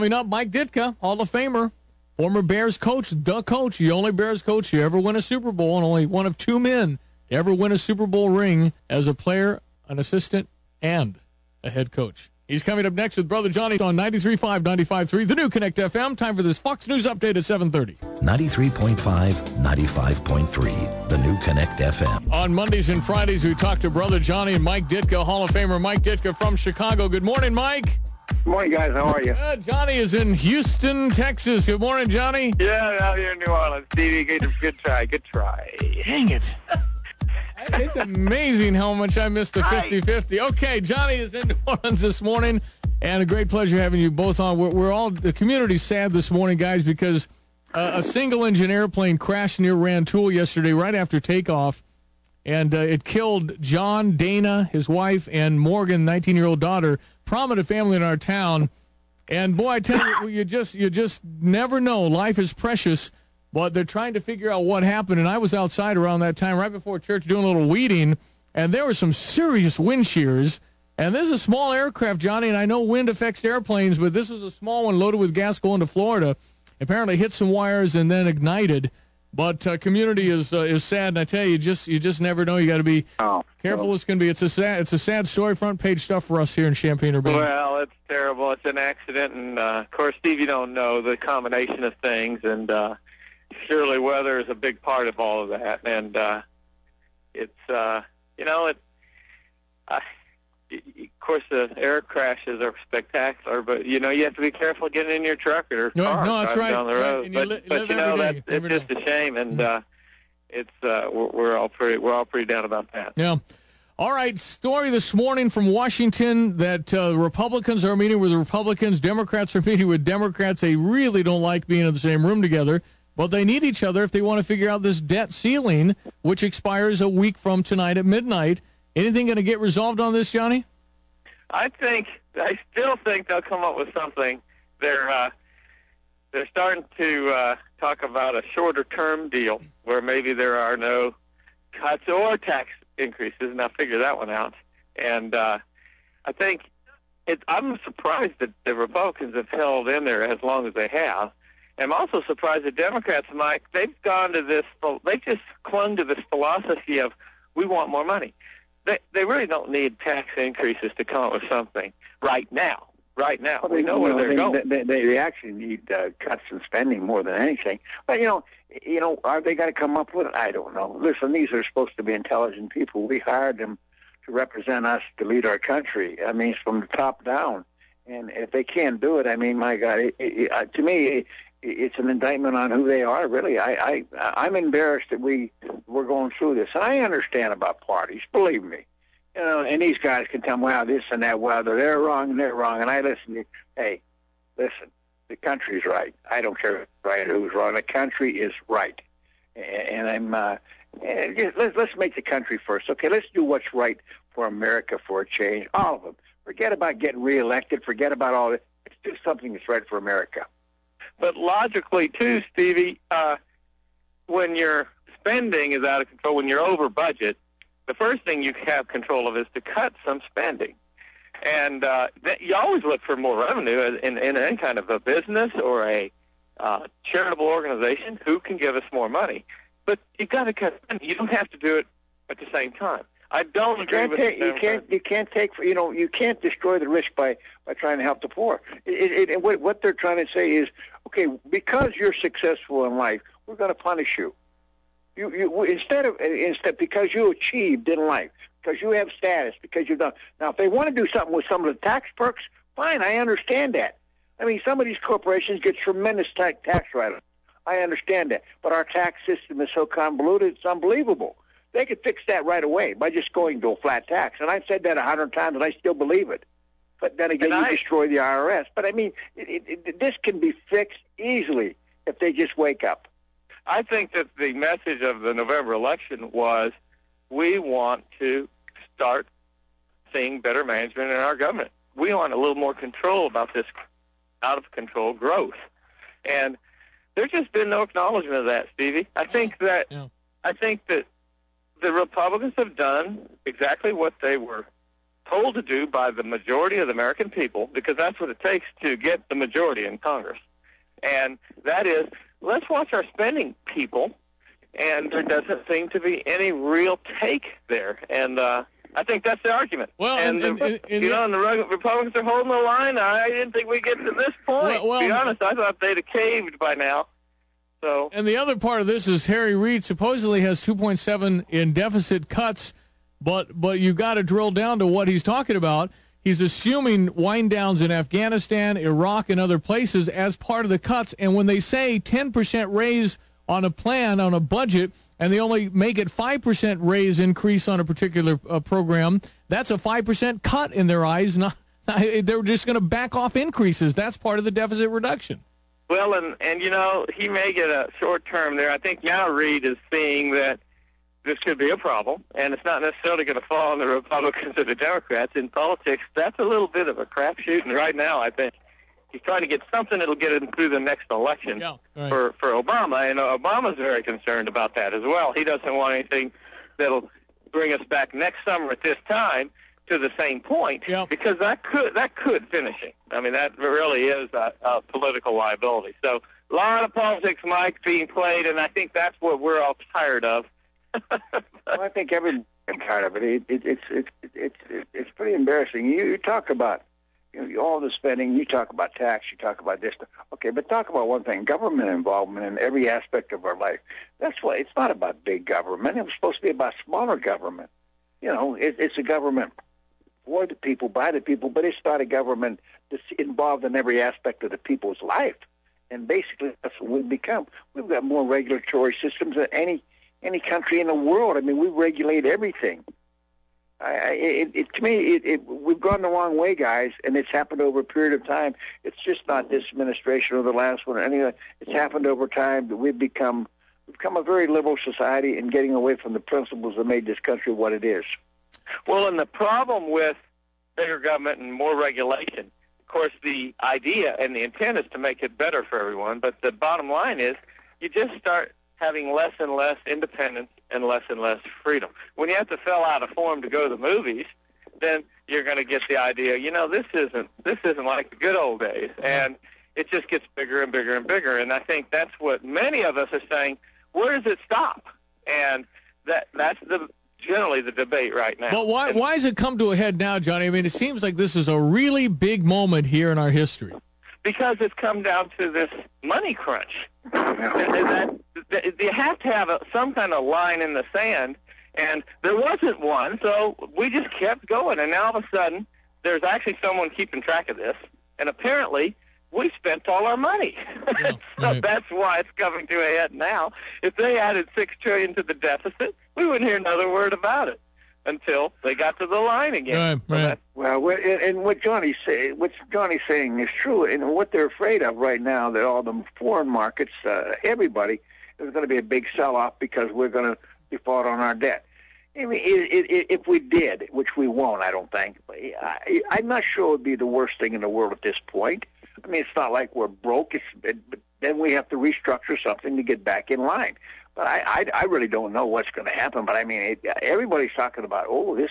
Coming up, Mike Ditka, Hall of Famer, former Bears coach, the only Bears coach to ever win a Super Bowl, and only one of two men to ever win a Super Bowl ring as a player, an assistant, and a head coach. He's coming up next with Brother Johnny on 93.5, 95.3, the new Connect FM. Time for this Fox News update at 7:30. 93.5, 95.3, the new Connect FM. On Mondays and Fridays, we talk to Brother Johnny and Mike Ditka, Hall of Famer Mike Ditka from Chicago. Good morning, Mike. Good morning, guys. How are you? Johnny is in Houston, Texas. Good morning, Johnny. Yeah, out here in New Orleans. Stevie, good try. Dang it. It's amazing how much I missed the 50-50. Okay, Johnny is in New Orleans this morning, and a great pleasure having you both on. We're all, the community's sad this morning, guys, because a single-engine airplane crashed near Rantoul yesterday right after takeoff, and it killed John, Dana, his wife, and Morgan, 19-year-old daughter, prominent family in our town. And, boy, I tell you, you just never know. Life is precious. But they're trying to figure out what happened, and I was outside around that time, right before church, doing a little weeding, and there were some serious wind shears. And this is a small aircraft, Johnny, and I know wind affects airplanes, but this was a small one loaded with gas going to Florida. Apparently hit some wires and then ignited. But community is sad, and I tell you, you just never know. You got to be careful as can be. It's a sad story, front page stuff for us here in Champaign-Urbana. Well, it's terrible. It's an accident, and of course, Steve, you don't know the combination of things, and surely weather is a big part of all of that, and of course the air crashes are spectacular, but you have to be careful getting in your truck or car that's right. down the road. Right. It's just a shame, and we're all pretty down about that. Yeah. All right, story this morning from Washington that Republicans are meeting with Republicans, Democrats are meeting with Democrats. They really don't like being in the same room together. But they need each other if they want to figure out this debt ceiling, which expires a week from tonight at midnight. Anything going to get resolved on this, Johnny? I still think they'll come up with something. They're starting to talk about a shorter-term deal where maybe there are no cuts or tax increases, and I'll figure that one out. And I think I'm surprised that the Republicans have held in there as long as they have. I'm also surprised the Democrats, Mike, they've just clung to this philosophy of we want more money. They really don't need tax increases to come up with something right now. Well, we know where they're going. They actually need cuts in spending more than anything. But, are they going to come up with it? I don't know. Listen, these are supposed to be intelligent people. We hired them to represent us, to lead our country. I mean, it's from the top down. And if they can't do it, I mean, my God, to me, it's an indictment on who they are, really. I'm embarrassed that we're going through this. And I understand about parties, believe me. And these guys can tell me, well, this and that, well, they're wrong and they're wrong. And I listen, hey, listen, the country's right. I don't care who's right or who's wrong. The country is right. And let's make the country first. Okay, let's do what's right for America for a change, all of them. Forget about getting reelected. Forget about all this. Let's do something that's right for America. But logically, too, Stevie, when your spending is out of control, when you're over budget, the first thing you have control of is to cut some spending. And you always look for more revenue in any kind of a business or a charitable organization who can give us more money. But you've got to cut spending. You don't have to do it at the same time. I don't agree with you can't destroy the rich by trying to help the poor. What they're trying to say is, okay, because you're successful in life, we're going to punish you. Instead because you achieved in life, because you have status, because you've done. Now, if they want to do something with some of the tax perks, fine, I understand that. I mean, some of these corporations get tremendous tax write-offs. I understand that, but our tax system is so convoluted, it's unbelievable. They could fix that right away by just going to a flat tax. And I've said that 100 times, and I still believe it. But then again, you destroy the IRS. But, I mean, this can be fixed easily if they just wake up. I think that the message of the November election was we want to start seeing better management in our government. We want a little more control about this out-of-control growth. And there's just been no acknowledgement of that, Stevie. I think that the Republicans have done exactly what they were told to do by the majority of the American people, because that's what it takes to get the majority in Congress. And that is, let's watch our spending, people. And there doesn't seem to be any real take there. And I think that's the argument. Well, and the Republicans are holding the line. I didn't think we'd get to this point. Well, to be honest, I thought they'd have caved by now. So. And the other part of this is Harry Reid supposedly has 2.7 in deficit cuts, but you've got to drill down to what he's talking about. He's assuming wind downs in Afghanistan, Iraq, and other places as part of the cuts. And when they say 10% raise on a plan, on a budget, and they only make it 5% raise increase on a particular program, that's a 5% cut in their eyes. They're just going to back off increases. That's part of the deficit reduction. Well, and he may get a short term there. I think now Reid is seeing that this could be a problem, and it's not necessarily going to fall on the Republicans or the Democrats. In politics, that's a little bit of a crapshoot, and right now I think he's trying to get something that'll get him through the next election for Obama, and Obama's very concerned about that as well. He doesn't want anything that'll bring us back next summer at this time to the same point, because that could finish it. I mean, that really is a political liability. So a lot of politics, Mike, being played, and I think that's what we're all tired of. Well, I think everyone's tired of it. It's pretty embarrassing. You talk about all the spending. You talk about tax. You talk about this. Okay, but talk about one thing: government involvement in every aspect of our life. That's why it's not about big government. It was supposed to be about smaller government. It's a government for the people, by the people, but it's not a government that's involved in every aspect of the people's life. And basically, that's what we've become. We've got more regulatory systems than any country in the world. I mean, we regulate everything. To me, we've gone the wrong way, guys, and it's happened over a period of time. It's just not this administration or the last one or anything. It's happened over time that we've become a very liberal society and getting away from the principles that made this country what it is. Well, and the problem with bigger government and more regulation, of course, the idea and the intent is to make it better for everyone, but the bottom line is you just start having less and less independence and less freedom. When you have to fill out a form to go to the movies, then you're going to get the idea, this isn't like the good old days, and it just gets bigger and bigger and bigger. And I think that's what many of us are saying. Where does it stop? And that's generally the debate right now. But why has it come to a head now, Johnny? I mean, it seems like this is a really big moment here in our history. Because it's come down to this money crunch. You have to have some kind of line in the sand, and there wasn't one, so we just kept going. And now all of a sudden, there's actually someone keeping track of this, and apparently we spent all our money. Yeah, so right. that's why it's coming to a head now. If they added $6 trillion to the deficit, we wouldn't hear another word about it until they got to the line again. Right. Well, and what Johnny's saying is true. And what they're afraid of right now, that all the foreign markets, everybody, is going to be a big sell-off because we're going to default on our debt. I mean, if we did, which we won't, I don't think, I'm not sure it would be the worst thing in the world at this point. I mean, it's not like we're broke. But then we have to restructure something to get back in line. But I really don't know what's going to happen. But I mean, everybody's talking about,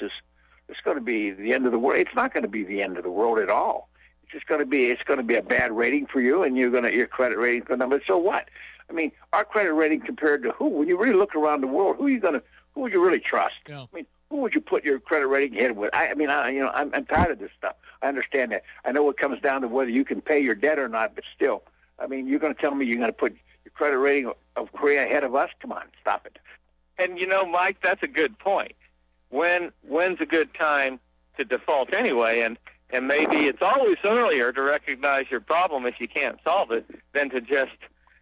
it's going to be the end of the world. It's not going to be the end of the world at all. It's going to be a bad rating for you, and your credit rating's going to. But so what? I mean, our credit rating compared to who? When you really look around the world, who would you really trust? Yeah. I mean, who would you put your credit rating in with? I'm tired of this stuff. I understand that. I know it comes down to whether you can pay your debt or not, but still, I mean, you're going to tell me you're going to put your credit rating of Korea ahead of us? Come on, stop it. And Mike, that's a good point. When's a good time to default anyway? And maybe it's always earlier to recognize your problem if you can't solve it than to just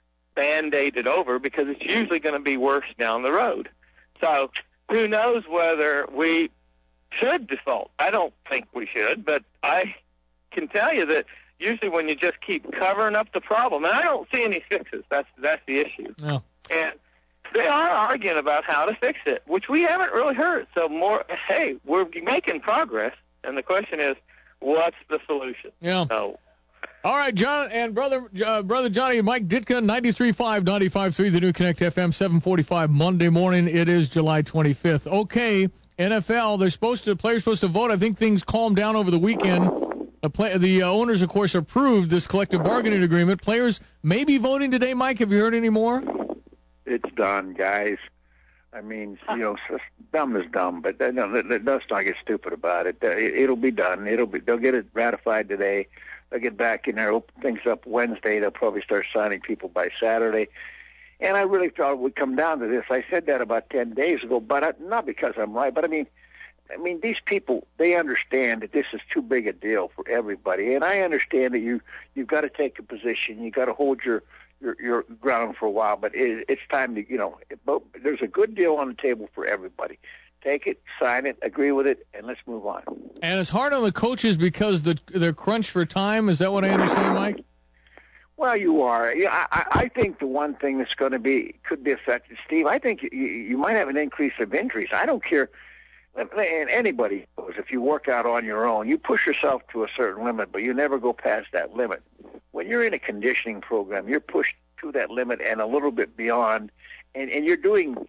Band-Aid it over, because it's usually going to be worse down the road. So who knows whether we should default? I don't think we should, but I can tell you that usually when you just keep covering up the problem, and I don't see any fixes. That's the issue. No. And they are arguing about how to fix it, which we haven't really heard. So hey, we're making progress, and the question is, what's the solution? Yeah. So, all right, John and brother Johnny, Mike Ditka, 93.5, 95.3, the new Connect FM, 7:45 Monday morning. It is July 25th. Okay, NFL, players supposed to vote. I think things calmed down over the weekend. The owners, of course, approved this collective bargaining agreement. Players may be voting today. Mike, have you heard any more? It's done, guys. I mean, dumb is dumb, but let's not get stupid about it. It'll be done. They'll get it ratified today. They'll get back in there, open things up Wednesday. They'll probably start signing people by Saturday. And I really thought it would come down to this. I said that about 10 days ago, but not because I'm right. But I mean, these people, they understand that this is too big a deal for everybody. And I understand that you've got to take a position. You got to hold your ground for a while. But it's time to, there's a good deal on the table for everybody. Take it, sign it, agree with it, and let's move on. And it's hard on the coaches because they're crunched for time. Is that what I understand, Mike? Well, you are. I think the one thing that's could be affected, Steve, I think you might have an increase of injuries. I don't care. And anybody knows if you work out on your own, you push yourself to a certain limit, but you never go past that limit. When you're in a conditioning program, you're pushed to that limit and a little bit beyond, and you're doing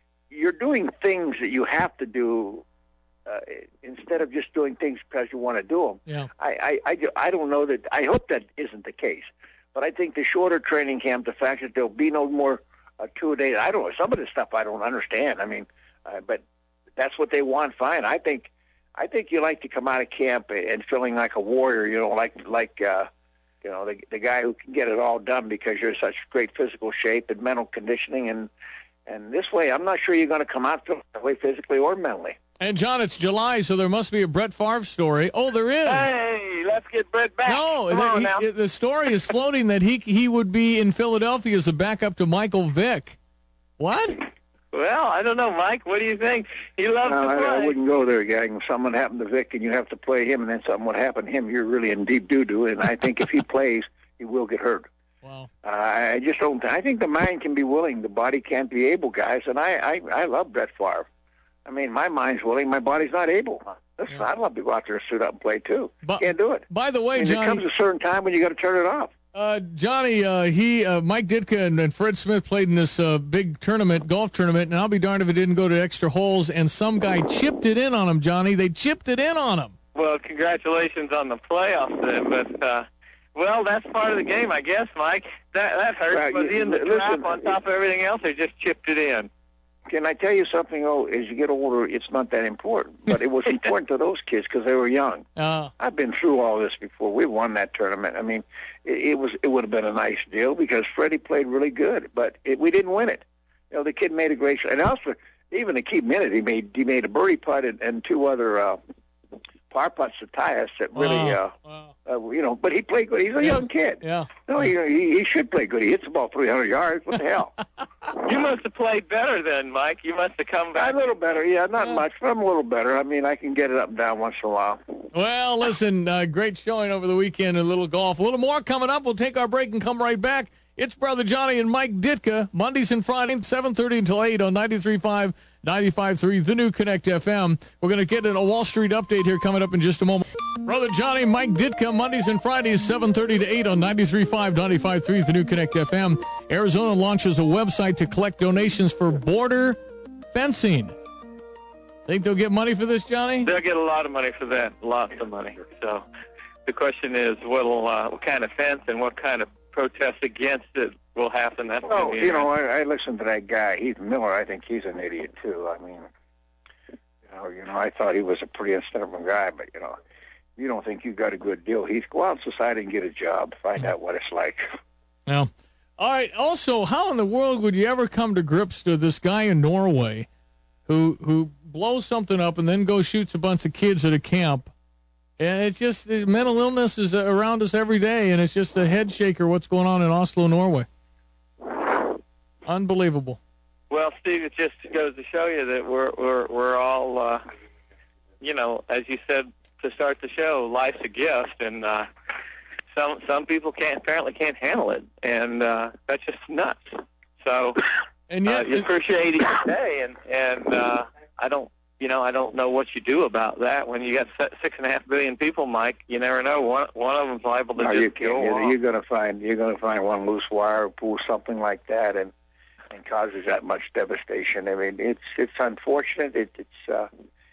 things that you have to do instead of just doing things because you want to do them. Yeah. I don't know that. I hope that isn't the case. But I think the shorter training camp, the fact that there'll be no more 2 days, I don't know. Some of this stuff I don't understand. I mean, but that's what they want. Fine. I think you like to come out of camp and feeling like a warrior. like the guy who can get it all done because you're in such great physical shape and mental conditioning. And this way, I'm not sure you're going to come out feeling that way physically or mentally. And, John, it's July, so there must be a Brett Favre story. Oh, there is. Hey, let's get Brett back. No, Come the story is floating that he would be in Philadelphia as a backup to Michael Vick. What? Well, I don't know, Mike. What do you think? He loves to play. I wouldn't go there, gang. If something happened to Vick and you have to play him and then something would happen to him, you're really in deep doo-doo. And I think if he plays, he will get hurt. Wow. I just don't. I think the mind can be willing. The body can't be able, guys. And I love Brett Favre. I mean, my mind's willing, my body's not able. Listen, I'd love to go out there and suit up and play, too. Can't do it. By the way, Johnny... there comes a certain time when you got to turn it off. Johnny, Mike Ditka and Fred Smith played in this big golf tournament, and I'll be darned if it didn't go to extra holes, and some guy chipped it in on him, Johnny. They chipped it in on him. Well, congratulations on the playoffs then, but... well, that's part of the game, I guess, Mike. That hurts. Was he in the trap on top of everything else, or just chipped it in? Can I tell you something? As you get older, it's not that important. But it was important to those kids because they were young. I've been through all this before. We won that tournament. I mean, it would have been a nice deal because Freddie played really good, but we didn't win it. The kid made a great shot. And also, even to keep minute, he made a birdie putt and two other par putts to tie us that really, but he played good. He's a young kid. Yeah. No, he should play good. He hits the ball 300 yards. What the hell? You must have played better then, Mike. You must have come back. A little better, yeah. Not much, but I'm a little better. I mean, I can get it up and down once in a while. Well, listen, great showing over the weekend in little golf. A little more coming up. We'll take our break and come right back. It's Brother Johnny and Mike Ditka, Mondays and Fridays, 7:30 until 8 on 93.5, 95.3, the new Connect FM. We're going to get a Wall Street update here coming up in just a moment. Brother Johnny, Mike Ditka, Mondays and Fridays, 7:30 to 8 on 93.5, 95.3, the new Connect FM. Arizona launches a website to collect donations for border fencing. Think they'll get money for this, Johnny? They'll get a lot of money for that, lots of money. So the question is, what kind of fence and what kind of protest against it will happen? That's I listened to that guy, Heath Miller. I think he's an idiot too. I mean, I thought he was a pretty intelligent guy, but you don't think you got a good deal. Heath, go out in society and get a job. Find out what it's like. Well, all right. Also, how in the world would you ever come to grips to this guy in Norway who blows something up and then goes shoots a bunch of kids at a camp? And it's just the mental illness is around us every day, and it's just a head shaker what's going on in Oslo, Norway. Unbelievable. Well, Steve, it just goes to show you that we're all, as you said to start the show, life's a gift, and some people apparently can't handle it, and that's just nuts. So, and yet, you appreciate each day, and I don't know what you do about that when you got 6.5 billion people, Mike. You never know. One of them's liable to just go off. You're gonna find one loose wire or pull something like that, and causes that much devastation. I mean, it's unfortunate.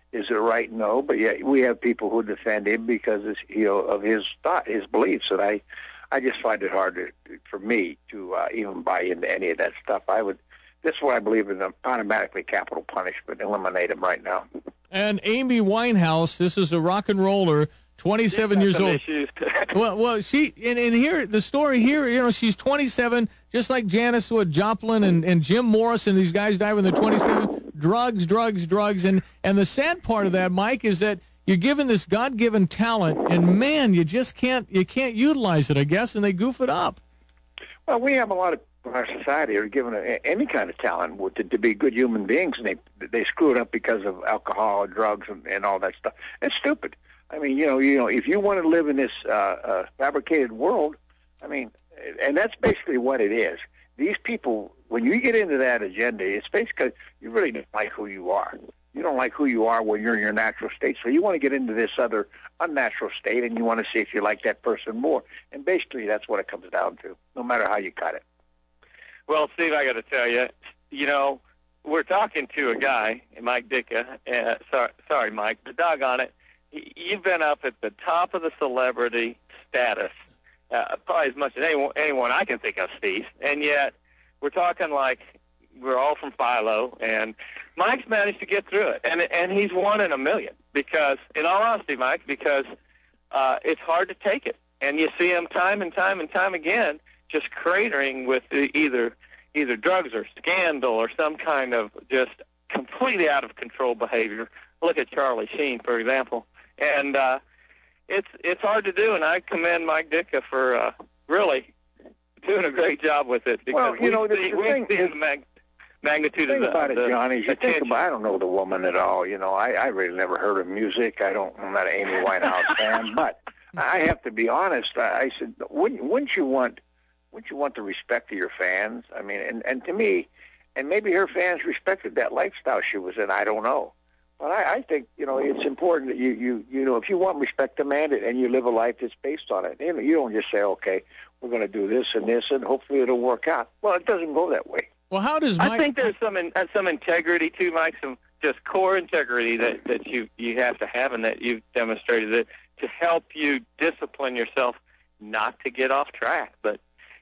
Is it right? No, but yet we have people who defend him because of his beliefs, and I just find it hard for me to even buy into any of that stuff. This is what I believe in: automatically capital punishment. Eliminate him right now. And Amy Winehouse, this is a rock and roller, 27 years old. well, she and here the story here, she's 27, just like Janis Joplin and Jim Morrison. These guys died when they're 27. Drugs, and the sad part of that, Mike, is that you're given this God-given talent, and man, you can't utilize it, I guess, and they goof it up. Well, we have a lot of people in our society who are given any kind of talent to be good human beings, and they screw it up because of alcohol, drugs, and all that stuff. It's stupid. I mean, if you want to live in this fabricated world, I mean, and that's basically what it is. These people, when you get into that agenda, it's basically you really don't like who you are. You don't like who you are when you're in your natural state, so you want to get into this other unnatural state, and you want to see if you like that person more. And basically, that's what it comes down to, no matter how you cut it. Well, Steve, I got to tell you, we're talking to a guy, Mike Ditka. Sorry, Mike, but doggone it, you've been up at the top of the celebrity status, probably as much as anyone I can think of, Steve. And yet, we're talking like we're all from Philo, and Mike's managed to get through it, and he's one in a million. Because, in all honesty, Mike, it's hard to take it, and you see him time and time and time again just cratering with either drugs or scandal or some kind of just completely out of control behavior. Look at Charlie Sheen, for example, and it's hard to do, and I commend Mike Ditka for really doing a great job with it. Because we see the magnitude of it, Johnny, you think attention. about, I don't know the woman at all. I really never heard her music. I'm not an Amy Winehouse fan, but I have to be honest. I said, wouldn't you want the respect of your fans? I mean, and to me, and maybe her fans respected that lifestyle she was in. I don't know. But I think, it's important that you if you want respect, demand it, and you live a life that's based on it. You don't just say, okay, we're going to do this and this, and hopefully it'll work out. Well, it doesn't go that way. Well, how does Mike... I think there's some integrity too, Mike, some just core integrity that you have to have, and that you've demonstrated it to help you discipline yourself not to get off track. But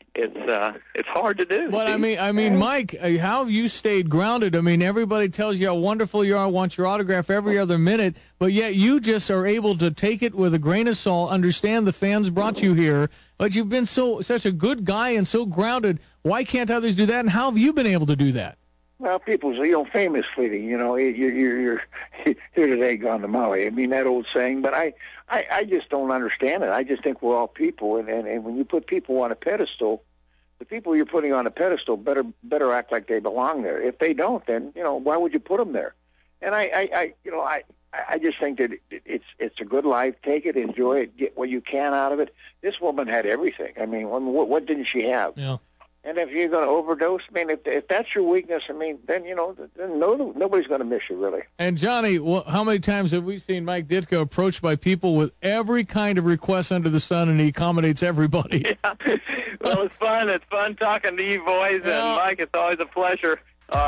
it's hard to do. But I mean, Mike, how have you stayed grounded? I mean, everybody tells you how wonderful you are, wants your autograph every other minute, but yet you just are able to take it with a grain of salt, understand the fans brought you here, but you've been such a good guy and so grounded. Why can't others do that, and how have you been able to do that? Well, people say, fame is fleeting. You're here today, gone tomorrow. I mean, that old saying, but I just don't understand it. I just think we're all people, and when you put people on a pedestal, the people you're putting on a pedestal better act like they belong there. If they don't, then why would you put them there? And I just think that it's a good life. Take it, enjoy it, get what you can out of it. This woman had everything. I mean, what didn't she have? Yeah. And if you're going to overdose, I mean, if that's your weakness, I mean, then nobody's going to miss you, really. And Johnny, how many times have we seen Mike Ditka approached by people with every kind of request under the sun, and he accommodates everybody? Yeah. Well, it's fun. It's fun talking to you boys, and Mike, it's always a pleasure.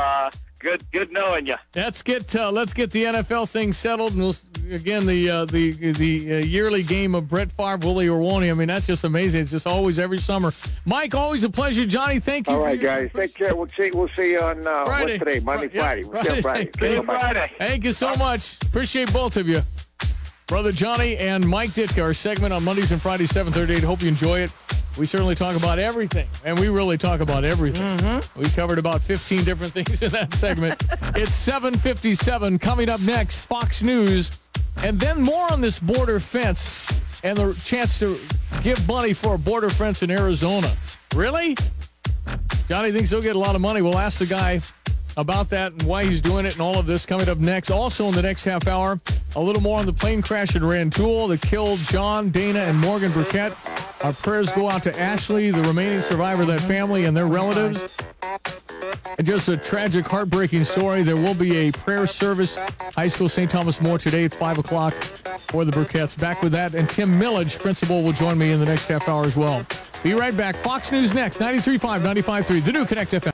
Good knowing you. Let's get the NFL thing settled, and the yearly game of Brett Favre, Willie Orwoni. I mean, that's just amazing. It's just always every summer. Mike, always a pleasure. Johnny, thank you. All right, guys, take care. We'll see you on Friday. What's today? Monday, Friday. We'll see you Friday. Friday. Thank you so much. Appreciate both of you. Brother Johnny and Mike Ditka, our segment on Mondays and Fridays, 7:30 to 8. Hope you enjoy it. We certainly talk about everything, and we really talk about everything. Mm-hmm. We covered about 15 different things in that segment. It's 7:57. Coming up next, Fox News, and then more on this border fence and the chance to give money for a border fence in Arizona. Really? Johnny thinks he'll get a lot of money. We'll ask the guy about that and why he's doing it and all of this coming up next. Also in the next half hour, a little more on the plane crash in Rantoul that killed John, Dana, and Morgan Burkett. Our prayers go out to Ashley, the remaining survivor of that family, and their relatives. And just a tragic, heartbreaking story. There will be a prayer service, High School St. Thomas More today at 5 o'clock for the Burketts. Back with that, and Tim Millage, principal, will join me in the next half hour as well. Be right back. Fox News next, 93.5, 95.3, the new Connect FM.